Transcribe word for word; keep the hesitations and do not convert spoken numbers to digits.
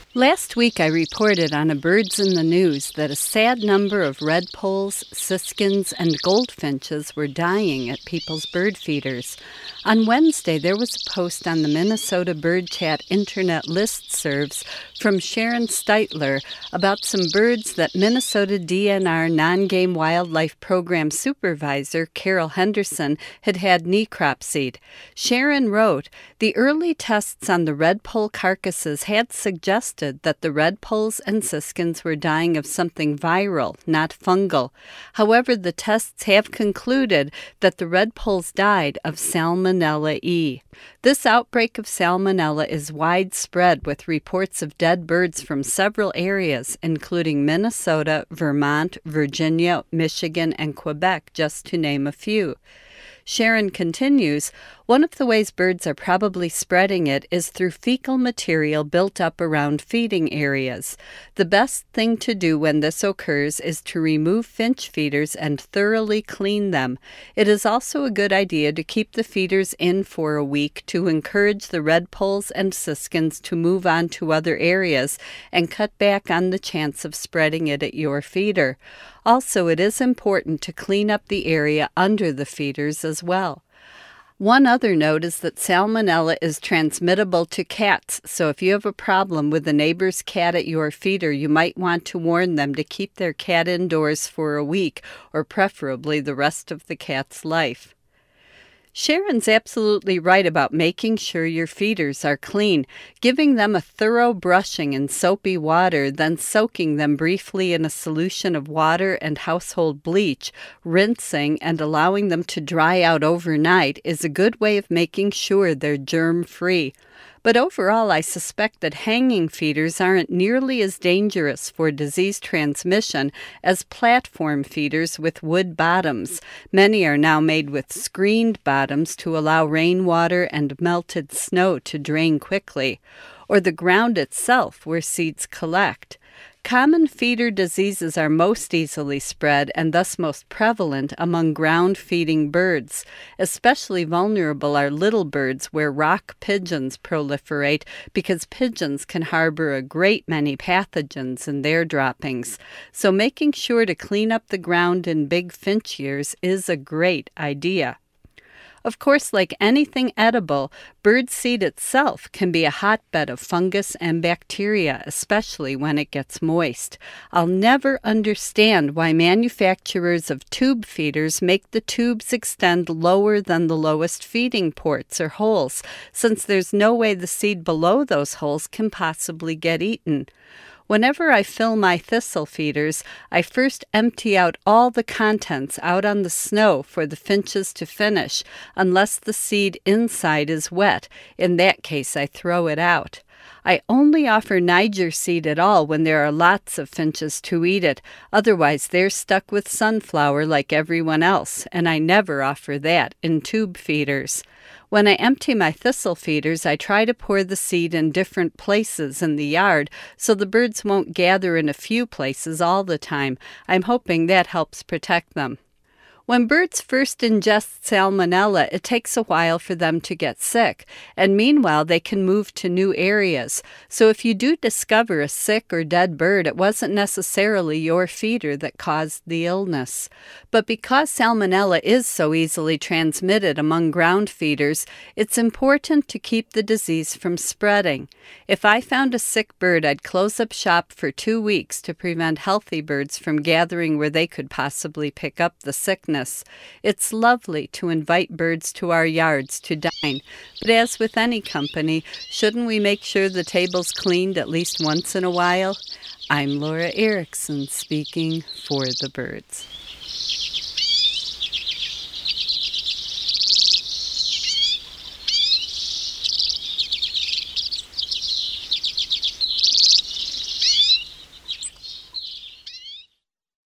Last week I reported on a Birds in the News that a sad number of redpolls, siskins, and goldfinches were dying at people's bird feeders. On Wednesday, there was a post on the Minnesota Bird Chat internet listservs from Sharon Steitler about some birds that Minnesota D N R Non-Game Wildlife Program Supervisor Carol Henderson had had necropsied. Sharon wrote, "The early tests on the redpoll carcasses had suggested that the redpolls and siskins were dying of something viral, not fungal. However, the tests have concluded that the redpolls died of Salmonella E. This outbreak of Salmonella is widespread, with reports of dead birds from several areas, including Minnesota, Vermont, Virginia, Michigan, and Quebec, just to name a few." Sharon continues, "One of the ways birds are probably spreading it is through fecal material built up around feeding areas. The best thing to do when this occurs is to remove finch feeders and thoroughly clean them. It is also a good idea to keep the feeders in for a week to encourage the redpolls and siskins to move on to other areas and cut back on the chance of spreading it at your feeder. Also, it is important to clean up the area under the feeders as well." One other note is that Salmonella is transmittable to cats, so if you have a problem with a neighbor's cat at your feeder, you might want to warn them to keep their cat indoors for a week, or preferably the rest of the cat's life. Sharon's absolutely right about making sure your feeders are clean, giving them a thorough brushing in soapy water, then soaking them briefly in a solution of water and household bleach, rinsing and allowing them to dry out overnight is a good way of making sure they're germ-free. But overall, I suspect that hanging feeders aren't nearly as dangerous for disease transmission as platform feeders with wood bottoms. Many are now made with screened bottoms to allow rainwater and melted snow to drain quickly, or the ground itself where seeds collect. Common feeder diseases are most easily spread and thus most prevalent among ground-feeding birds. Especially vulnerable are little birds where rock pigeons proliferate because pigeons can harbor a great many pathogens in their droppings. So making sure to clean up the ground in big finch years is a great idea. Of course, like anything edible, bird seed itself can be a hotbed of fungus and bacteria, especially when it gets moist. I'll never understand why manufacturers of tube feeders make the tubes extend lower than the lowest feeding ports or holes, since there's no way the seed below those holes can possibly get eaten. Whenever I fill my thistle feeders, I first empty out all the contents out on the snow for the finches to finish, unless the seed inside is wet. In that case, I throw it out. I only offer Niger seed at all when there are lots of finches to eat it. Otherwise, they're stuck with sunflower like everyone else, and I never offer that in tube feeders. When I empty my thistle feeders, I try to pour the seed in different places in the yard so the birds won't gather in a few places all the time. I'm hoping that helps protect them. When birds first ingest salmonella, it takes a while for them to get sick, and meanwhile they can move to new areas. So if you do discover a sick or dead bird, it wasn't necessarily your feeder that caused the illness. But because salmonella is so easily transmitted among ground feeders, it's important to keep the disease from spreading. If I found a sick bird, I'd close up shop for two weeks to prevent healthy birds from gathering where they could possibly pick up the sickness. It's lovely to invite birds to our yards to dine, but as with any company, shouldn't we make sure the table's cleaned at least once in a while? I'm Laura Erickson speaking for the birds.